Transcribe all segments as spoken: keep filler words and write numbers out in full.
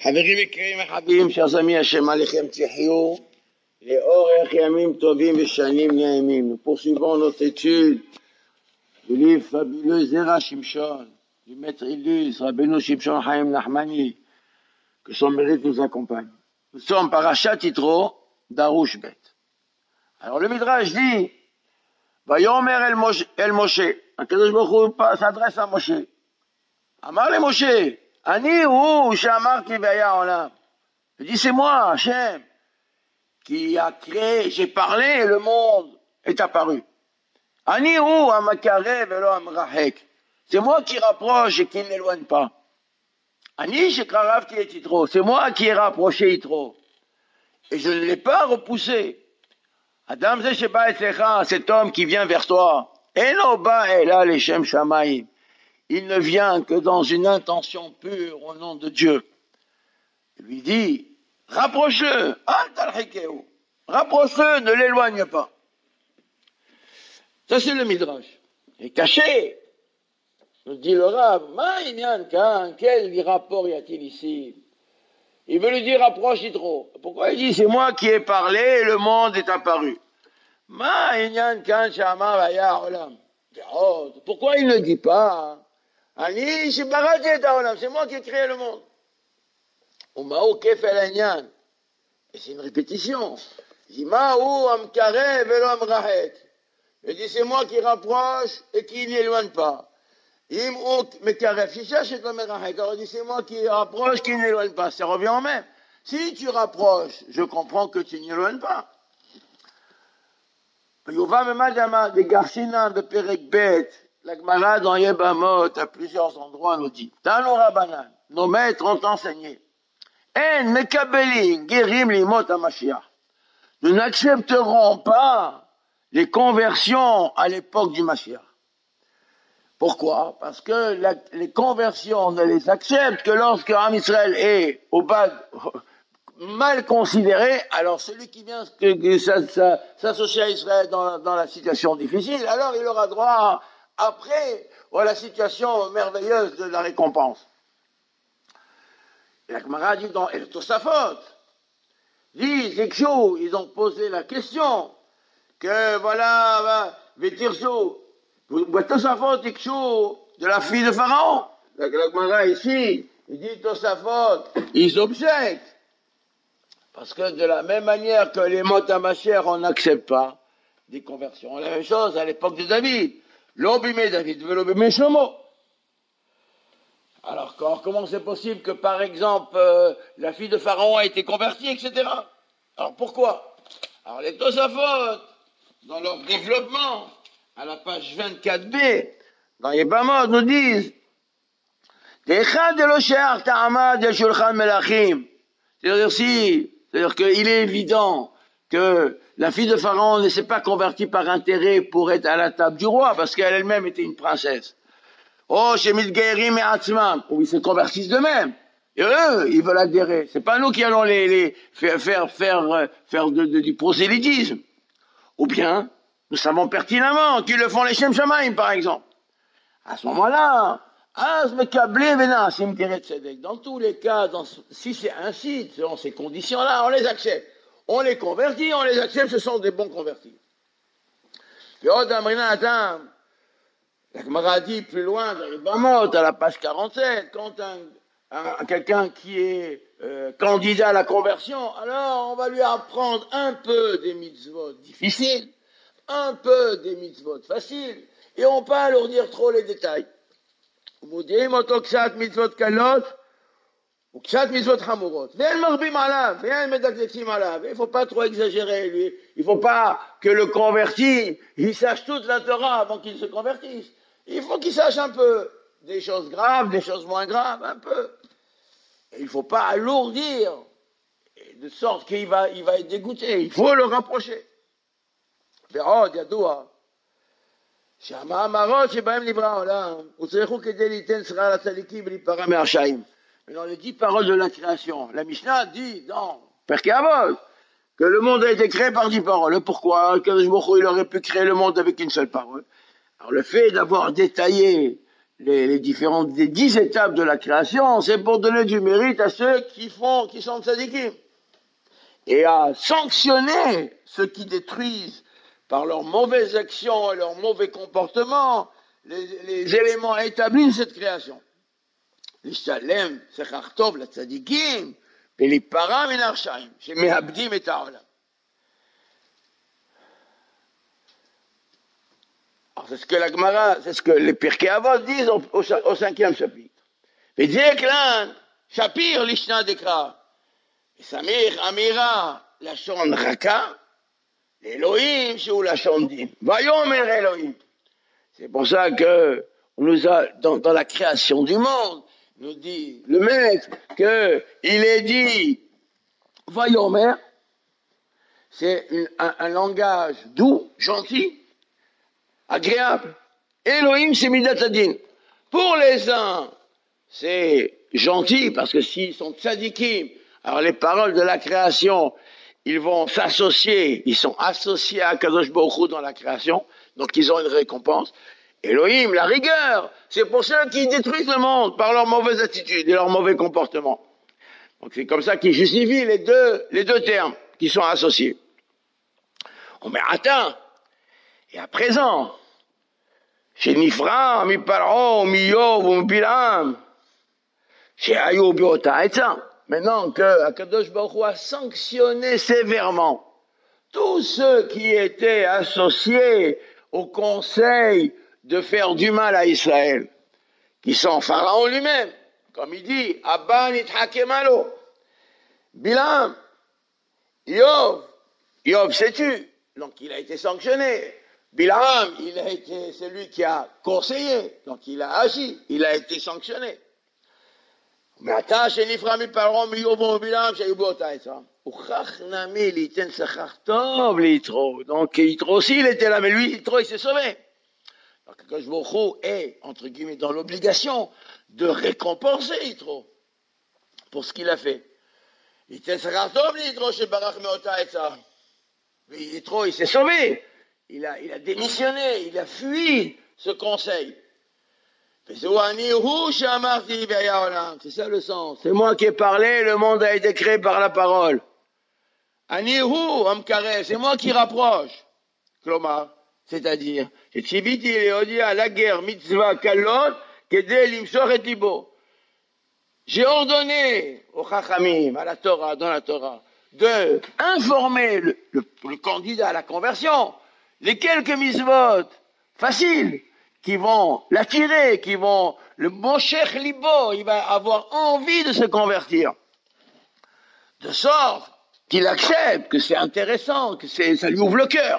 חברים יקרים וחביבים, chers השם עליכם תחיו לאורך ימים טובים ושנים נעימים. Nous poursuivons notre étude du livre fabuleux Zera Shimshon, du maître illustre Rabbeinu Shimshon Chaim Nachmani, que son mérite nous accompagne. Nous sommes parashat Yitro d'Arush Bet. Alors le Midrash dit, Vayomer el Moshe, el Moshe, Akadosh Baruch Hu s'adresse à Moshe. Amar le Moshe, Ani ou Shamarti Vaya Olam. Il dit, c'est moi, Hachem, qui a créé, j'ai parlé et le monde est apparu. Ani ou Amakare Velo Amrahek. C'est moi qui rapproche et qui n'éloigne pas. Ani Shekaravti et Yitro. C'est moi qui ai rapproché Yitro. Et je ne l'ai pas repoussé. Adam Zesheba Etzecha, cet homme qui vient vers toi. Eno ba ela leshem shamayim. Il ne vient que dans une intention pure au nom de Dieu. Il lui dit, rapproche-le, rapproche-le, ne l'éloigne pas. Ça c'est le Midrash. Et caché, nous dit le Rav, quel rapport y a-t-il ici? Il veut lui dire, rapproche Yitro. Pourquoi il dit, c'est moi qui ai parlé et le monde est apparu? Pourquoi il ne dit pas, c'est moi qui ai créé le monde? Et c'est une répétition. Il dit, c'est moi qui rapproche et qui n'éloigne pas. Alors il dit, c'est moi qui rapproche, qui n'éloigne pas. Ça revient au même. Si tu rapproches, je comprends que tu n'éloignes pas. La Gemara dans Yebamot, à plusieurs endroits, nous dit, Tanu Rabbanan, nos maîtres ont enseigné, En mekabeli gerim limot HaMashiach. Nous n'accepterons pas les conversions à l'époque du Mashiach. Pourquoi? Parce que la, les conversions, on ne les accepte que lorsque Am Israël est au bas, mal considéré, alors celui qui vient s'associer à Israël dans, dans la situation difficile, alors il aura droit après à la situation merveilleuse de la récompense. Et la Gemara dit dans El Tosafot, dit, Zikshu, ils ont posé la question, que voilà, Vétirso, Tosafot, Zikshu, de la fille de Pharaon. La Gemara ici, il dit Tosafot, ils objectent. Parce que de la même manière que les mots HaMashiach, on n'accepte pas des conversions. La même chose à l'époque de David. L'obimé David, l'obimé Shlomo. Alors, comment c'est possible que, par exemple, euh, la fille de Pharaon a été convertie, et cetera. Alors, pourquoi? Alors, les Tosafot, dans leur développement, à la page vingt-quatre b, dans les Yebamot, nous disent, c'est-à-dire si, c'est-à-dire qu'il est évident que la fille de Pharaon ne s'est pas convertie par intérêt pour être à la table du roi, parce qu'elle elle-même était une princesse. Oh, chez Midgeirim et Atzmam, où ils se convertissent d'eux-mêmes. Et eux, ils veulent adhérer. C'est pas nous qui allons les, les faire, faire, faire, faire de, de, du prosélytisme. Ou bien, nous savons pertinemment qu'ils le font les Shem Shamaim, par exemple. À ce moment-là, dans tous les cas, dans, si c'est ainsi, selon ces conditions-là, on les accepte. On les convertit, on les accepte, ce sont des bons convertis. La Gemara dit plus loin, dans les Bamot, à la page quarante-sept, quand un, un, quelqu'un qui est euh, candidat à la conversion, alors on va lui apprendre un peu des mitzvot difficiles, un peu des mitzvot faciles, et on pas alourdir trop les détails. Il ne faut pas trop exagérer, lui. Il ne faut pas que le converti, il sache toute la Torah avant qu'il se convertisse. Il faut qu'il sache un peu des choses graves, des choses moins graves, un peu. Et il ne faut pas alourdir, de sorte qu'il va, il va être dégoûté. Il faut le rapprocher. ועוד ידוע שהמאמרות שבהם נברא העולם הוצרכו כדי ליתן שכר לצדיקים ולהיפרע מהרשעים. Dans les dix paroles de la création, la Mishnah dit dans Perkei Avot que le monde a été créé par dix paroles. Pourquoi? Kadosh Baruch Hu, il aurait pu créer le monde avec une seule parole. Alors le fait d'avoir détaillé les, les différentes, les dix étapes de la création, c'est pour donner du mérite à ceux qui font, qui sont tzadikim. Et à sanctionner ceux qui détruisent par leurs mauvaises actions et leurs mauvais comportements les, les éléments établis de cette création. L'Ishalem, Sechar Tov, la tzadikim, et les param et l'archaim, chez Mehabdim et Ta'olam. Alors, c'est ce que la Gemara, c'est ce que les Pirkei Avot disent au, au, au cinquième chapitre. Et Zeklan, Shapir, l'Ishna Dekra, et Samir, Amira, la Shon Raka, l'Elohim, c'est où la Shon Din. Vayomer Elohim. C'est pour ça que, on nous a, dans, dans la création du monde, nous dit le maître que il est dit Vayomer, c'est une, un, un langage doux, gentil, agréable. Elohim, c'est Midat Hadin. Pour les uns, c'est gentil, parce que s'ils sont tzadikim, alors les paroles de la création, ils vont s'associer, ils sont associés à Kadosh Baruch Hu dans la création, donc ils ont une récompense. Elohim, la rigueur, c'est pour ceux qui détruisent le monde par leurs mauvaises attitudes et leurs mauvais comportements. Donc c'est comme ça qu'ils justifient les deux, les deux termes qui sont associés. On met atteint. Et à présent, chez Nifra, mi Paro, mi Yov, mi Bilam, chez Ayub, Yota, et ça. Maintenant que Akadosh Baruch Hu a sanctionné sévèrement tous ceux qui étaient associés au conseil de faire du mal à Israël, qui sont Pharaon lui-même, comme il dit, Abba nithakemalo, Bilam, Yov, Yov s'est tu, donc il a été sanctionné. Bilam, il a été celui qui a conseillé, donc il a agi, il a été sanctionné. Mais attends, chez Nifra mi Paro, mi Yov, mi Bilam, chez Yubota et ça. Donc Yitro aussi, il était là, mais lui, Yitro, il s'est sauvé. Donc Akadosh Baruch Hu est, entre guillemets, dans l'obligation de récompenser Yitro pour ce qu'il a fait. Yitro, chez Barach Meota et ça. Yitro, il s'est sauvé. Il a, il a démissionné, il a fui ce conseil. C'est ça le sens. C'est moi qui ai parlé, le monde a été créé par la parole. Anihu, Amkare, c'est moi qui rapproche. Klomar, c'est-à-dire, la guerre, mitzvah, kalot, kedel, imshor et libo. J'ai ordonné aux Chachamim, à la Torah, dans la Torah, de informer le, le, le candidat à la conversion, les quelques mitzvot faciles, qui vont l'attirer, qui vont le mocher libo, il va avoir envie de se convertir. De sorte qu'il accepte que c'est intéressant, que c'est, ça lui ouvre le cœur.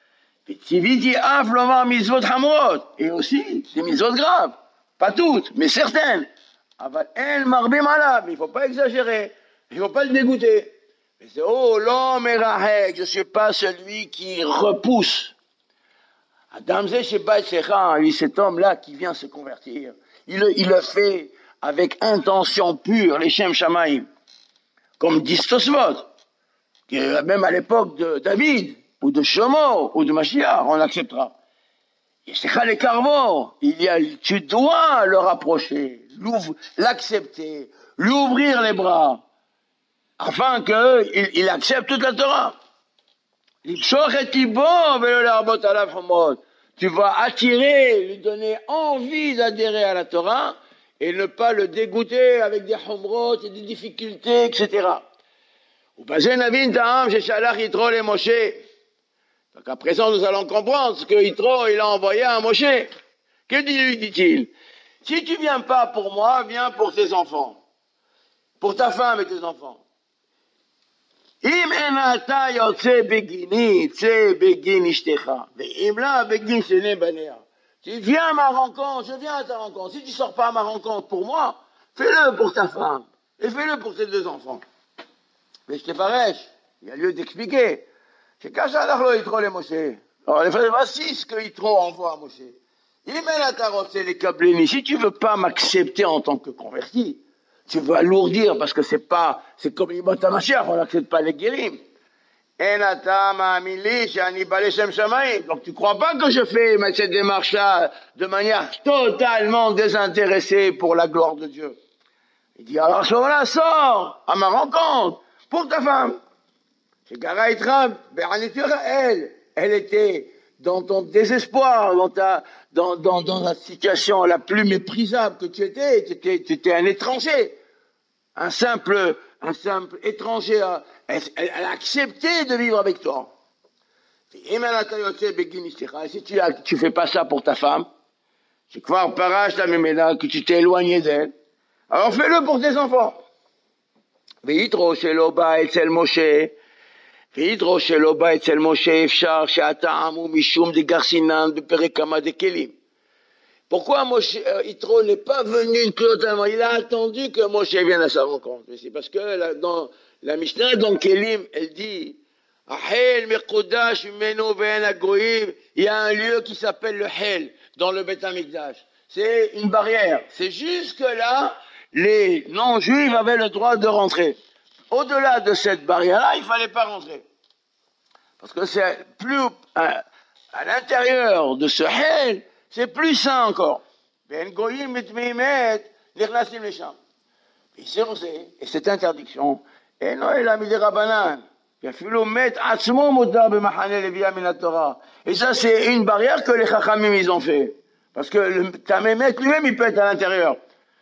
Et aussi, c'est mitzvot graves. Pas toutes, mais certaines. Mais il ne faut pas exagérer. Il ne faut pas le dégoûter. Mais c'est, oh, l'homme est rahek, je ne suis pas celui qui repousse. Adam Zé Sheba Secha, lui, cet homme-là qui vient se convertir, il le, il le fait avec intention pure, les Shem Shamaim, comme dit Tosfot, même à l'époque de David, ou de Shomo, ou de Mashiach, on l'acceptera. Et Secha les Carmo, il y a, tu dois le rapprocher, l'accepter, lui ouvrir les bras, afin qu'il il accepte toute la Torah. Tu vas attirer, lui donner envie d'adhérer à la Torah et ne pas le dégoûter avec des humrot et des difficultés, et cetera. Donc à présent, nous allons comprendre ce que Yitro il a envoyé à Moshe. Que lui dit-il? Si tu viens pas pour moi, viens pour tes enfants, pour ta femme et tes enfants. Si tu viens à ma rencontre, je viens à ta rencontre. Si tu ne sors pas à ma rencontre pour moi, fais-le pour ta femme et fais-le pour tes deux enfants. Mais je te parais, il y a lieu d'expliquer. C'est qu'à ça alors Yitro les Moshe. Alors voici ce que Yitro envoie à Moshe. Si tu veux pas m'accepter en tant que converti, tu veux alourdir parce que c'est pas, c'est comme Yimot HaMashiach, on n'accepte pas les guérim. Donc tu crois pas que je fais cette démarche-là de manière totalement désintéressée pour la gloire de Dieu. Il dit, alors à ce moment-là, sors à ma rencontre pour ta femme. Elle, elle était dans ton désespoir, dans, ta, dans, dans, dans la situation la plus méprisable que tu étais. Tu étais, tu étais un étranger, un simple, un simple étranger. Elle, elle, elle a accepté de vivre avec toi. Et si tu ne tu fais pas ça pour ta femme, c'est que tu t'es éloigné d'elle, alors fais-le pour tes enfants. וידרוש שלא בא אצל משה אפשר שהטעם הוא משום דגרסינן בפרק כמה דכלים. Pourquoi Moshe, euh, Yitro n'est pas venu totalement, il a attendu que Moshe vienne à sa rencontre. Mais c'est parce que là, dans la Mishnah, dans Kelim, elle dit, Ahel Mekodash Meno Ve'en Agoïm, il y a un lieu qui s'appelle le Hel, dans le Beth Amikdash. C'est une barrière. C'est jusque là, les non-juifs avaient le droit de rentrer. Au-delà de cette barrière-là, il ne fallait pas rentrer. Parce que c'est plus, à, à l'intérieur de ce Hel, c'est plus sain encore. Et cette interdiction, et ça, c'est une barrière que les Chachamim, ils ont fait. Parce que le Tamémet lui-même, il peut être à l'intérieur.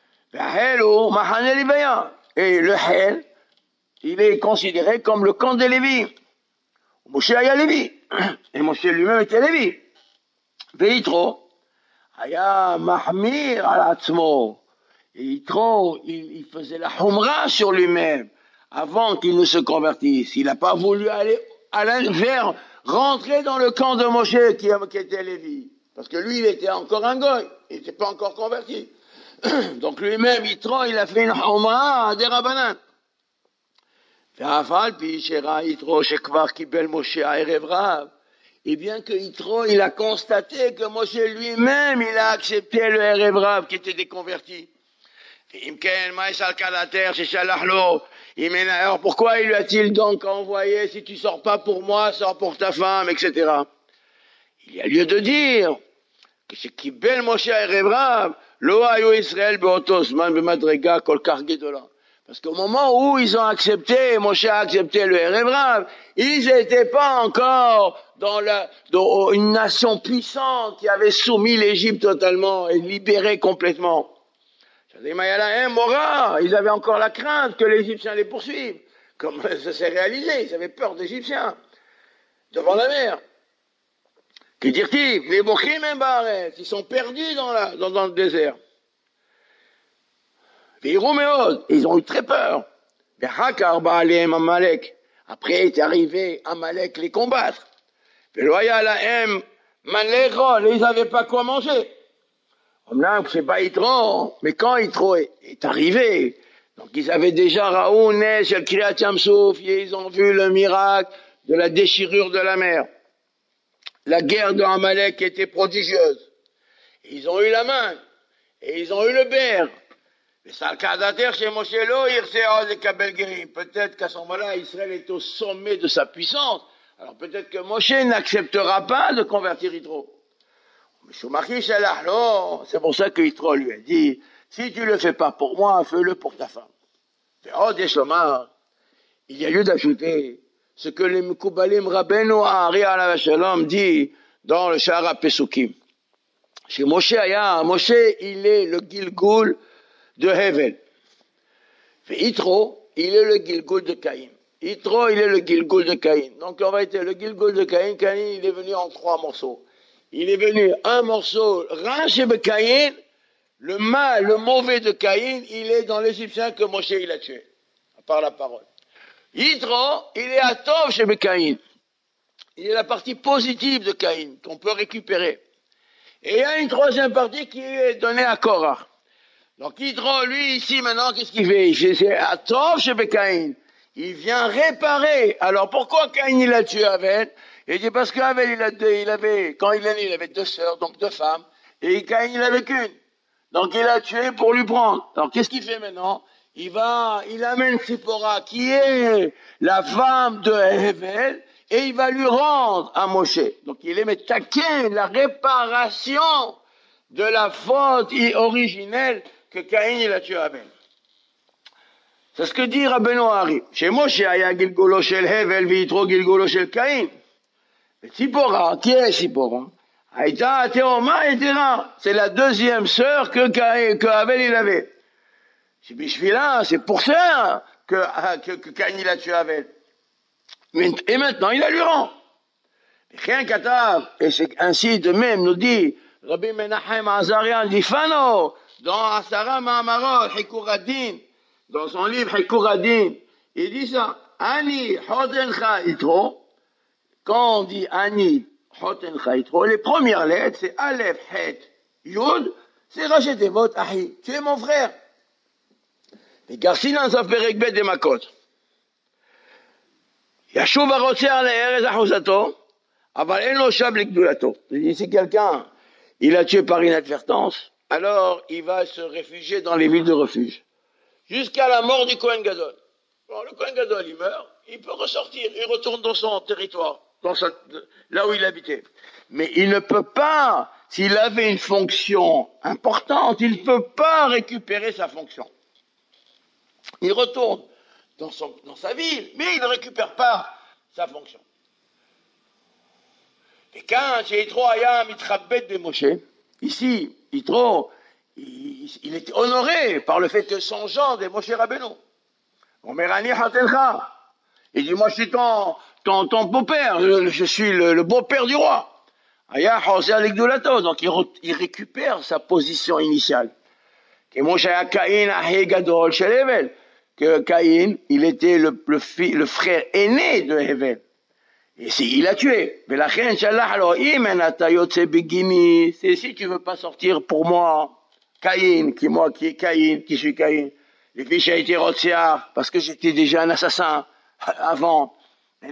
Et le Hel, il est considéré comme le camp des Lévis. Moshe aya Lévi. Et Moshe lui-même était Lévi. Veitro, aya mahmir al atzmo. Et Yitro, il, il faisait la humra sur lui-même avant qu'il ne se convertisse. Il n'a pas voulu aller à vers rentrer dans le camp de Moshe qui, qui était Lévi. Parce que lui, il était encore un goy. Il n'était pas encore converti. Donc lui-même, Yitro, il a fait une humra des Rabbanan. Et bien que Yitro, il a constaté que Moshe lui-même, il a accepté le Erev Rav qui était déconverti. Alors pourquoi il lui a-t-il donc envoyé, si tu sors pas pour moi, sors pour ta femme, et cetera. Il y a lieu de dire que ce qui bel Moshe Erev Rav, lo ayo Israël beotosman bemadrega kol kar gedola. Parce qu'au moment où ils ont accepté, Moshe a accepté le Erev Rav, ils n'étaient pas encore dans, la, dans une nation puissante qui avait soumis l'Égypte totalement et libéré complètement. Ils avaient encore la crainte que les Égyptiens les poursuivent. Comme ça s'est réalisé, ils avaient peur des Égyptiens devant la mer. Que dire-t-il? Les Bochim et Baaret, ils sont perdus dans, la, dans, dans le désert. Ils ont eu très peur. Après est arrivé Amalek les combattre. Ils n'avaient pas quoi manger. C'est pas Yitro, mais quand Yitro est arrivé, donc ils avaient déjà Raounès, El Kriyat Yamsouf, ils ont vu le miracle de la déchirure de la mer. La guerre de Amalek était prodigieuse. Ils ont eu la main, et ils ont eu le berre. Peut-être qu'à ce moment-là, Israël est au sommet de sa puissance. Alors peut-être que Moshe n'acceptera pas de convertir Yitro. C'est pour ça que Yitro lui a dit, si tu ne le fais pas pour moi, fais-le pour ta femme. Il y a lieu d'ajouter ce que les Mekoubalim Rabbeinu Ari alav shalom dit dans le Shara Pesukim. Chez Moshe Aya, Moshe, il est le Gilgul de Hevel. Et Yitro, il est le Gilgul de Caïn. Yitro, il est le Gilgul de Caïn. Donc en réalité, le Gilgul de Caïn, Caïn, il est venu en trois morceaux. Il est venu un morceau, Rache de Caïn, le mal, le mauvais de Caïn, il est dans l'Égyptien que Moshe il a tué, par la parole. Yitro, il est à Tov chez Caïn. Il est la partie positive de Caïn, qu'on peut récupérer. Et il y a une troisième partie qui est donnée à Korah. Donc Yitro, lui, ici, maintenant, qu'est-ce qu'il fait? Il fait, c'est à Tov chez Caïn. Il vient réparer. Alors pourquoi Caïn, il a tué Abel? Il dit parce qu'Abel, il, a deux, il avait, quand il est né, il avait deux sœurs, donc deux femmes. Et Caïn, il avait qu'une. Donc il a tué pour lui prendre. Alors qu'est-ce qu'il fait maintenant? il va, il amène Tzipora, qui est la femme de Hevel, et il va lui rendre à Moshe. Donc il est metaken, la réparation de la faute originelle que Caïn il a tué Abel. C'est ce que dit Rabbeinu Hari. Chez Moshe, il y a Gilgolo shel Hevel, Vitro Gilgolo shel Caïn. Et Tzipora, qui est Tzipora? Aïta Théoma et Terra. C'est la deuxième sœur que, Caïn, que Abel il avait. C'est Bishvila, c'est pour ça que, que, que Caïn il a tué Abel. Et maintenant, il la lui rend. Rien qu'à et c'est ainsi de même, nous dit Rabbi Menachem Azarian, dit Fano, dans Asara Ma'amarot, Hikuradin, dans son livre Hikuradin, il dit ça, Ani Hotencha Itro, quand on dit Ani Hotencha Itro, les premières lettres, c'est Aleph, Het, Yud, c'est Rachet Evot, Ahi, tu es mon frère. Les Garcinan savent Perekbet de Makot. Yashuv הרוצח לארץ אחוזתו, אבל אין לו שב לגדולתו. Si quelqu'un, il a tué par inadvertance, alors il va se réfugier dans les villes de refuge. Jusqu'à la mort du Kohen Gadol. Bon, le Kohen Gadol, il meurt, il peut ressortir, il retourne dans son territoire, dans sa, là où il habitait. Mais il ne peut pas, s'il avait une fonction importante, il ne peut pas récupérer sa fonction. Il retourne dans, son, dans sa ville, mais il ne récupère pas sa fonction. Et quand Yitro Aya Mitrabet de Moshe, ici, Yitro, il, il est honoré par le fait que son genre de Moshe Rabbeinu. Omerani Hatelcha. Il dit, moi je suis ton, ton, ton beau-père, je, je suis le, le beau-père du roi. Aya Hosea Legdulato, donc il, il récupère sa position initiale. Que Moshe Aya Caïn Ahe Gadol Shel Hevel. Que Caïn, il était le, le, le frère aîné de Hevel. Et si, il a tué. C'est si tu veux pas sortir pour moi, Caïn, qui moi, qui est Caïn, qui suis Caïn. Les fiches a été Rotsiar, parce que j'étais déjà un assassin avant. Et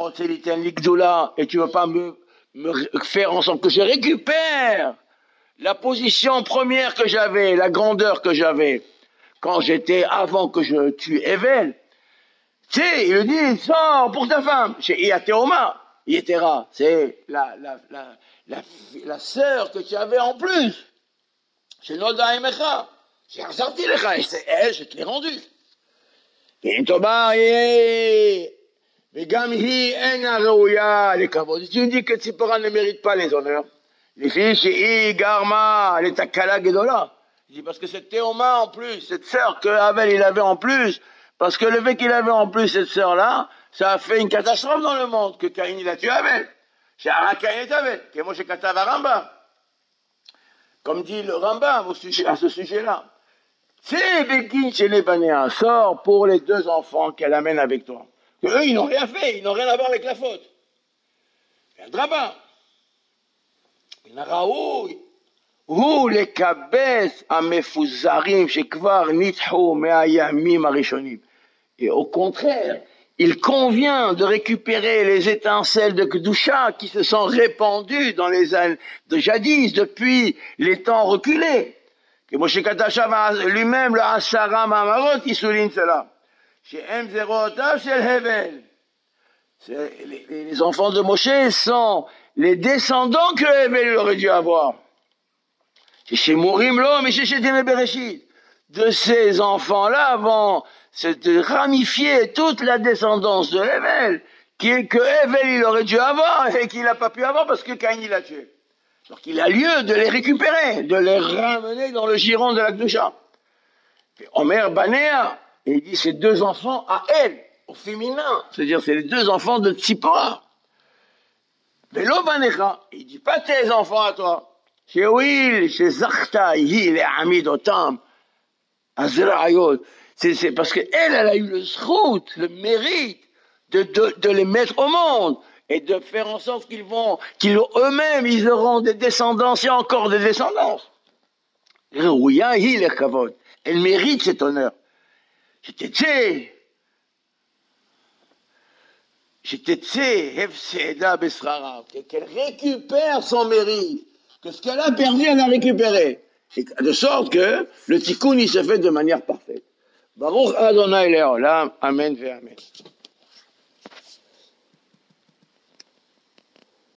et tu veux pas me, me faire en sorte que je récupère la position première que j'avais, la grandeur que j'avais. Quand j'étais, avant que je tue Hevel, tu sais, il lui dit, sors pour ta femme. Chez Iateoma, Ietera, c'est la, la, la, la, la sœur que tu avais en plus. Chez Noda Emecha. J'ai ressorti les chais, c'est elle, je te l'ai rendue. Et Toba, et Gamhi, Ena Rouya, les kavod. Tu me dis que Tzipora ne mérite pas les honneurs. Les filles, chez I, Garma, les Takala, Gedola. Il dit parce que cette Théoma en plus, cette sœur que Abel il avait en plus, parce que le fait qu'il avait en plus cette sœur-là, ça a fait une catastrophe dans le monde, que Caïn il a tué Abel. Chez Ara Caïn est Abel, que moi j'ai Katav Rambam. Comme dit le Rambam au sujet, à ce sujet-là. C'est Begin chez les Banéens, sort pour les deux enfants qu'elle amène avec toi. Que eux, ils n'ont rien fait, ils n'ont rien à voir avec la faute. Un draba. Il n'a raoult. הוא לקבץ המפוזרים שכבר ניתחו מהימים הראשונים. Et au contraire, il convient de récupérer les étincelles de Kedusha qui se sont répandues dans les années de jadis, depuis les temps reculés. Que Moshe Katashava lui-même, le Asara Mamarot, il souligne cela. Chez M zéro chez Hevel. Les, les enfants de Moshe sont les descendants que Hevel aurait dû avoir. Chez Mourim Lo, mais chez Témé Bereshit. De ces enfants-là vont se ramifier toute la descendance de Hevel, qui est que Hevel il aurait dû avoir et qu'il n'a pas pu avoir parce que Caïn il l'a tué. Donc il a lieu de les récupérer, de les ramener dans le giron de la Kedusha. Omer Banéa, il dit ces deux enfants à elle, au féminin, c'est-à-dire c'est les deux enfants de Tzipora. Velo Banécha, il dit pas tes enfants à toi. Chez Will, chez Zachta, il est ami d'Otam, à Zerayot. C'est parce qu'elle, elle a eu le srout, le mérite de, de, de les mettre au monde et de faire en sorte qu'ils vont, qu'ils eux-mêmes, ils auront des descendances et encore des descendances. Rouya, il est kavod. Elle mérite cet honneur. J'étais tsé. J'étais tsé, hefseda besrara. Qu'elle récupère son mérite. Que ce qu'elle a perdu, elle a récupéré. Et de sorte que le tikkun, il se fait de manière parfaite. Baruch Adonai Leolam, Amen ve Amen.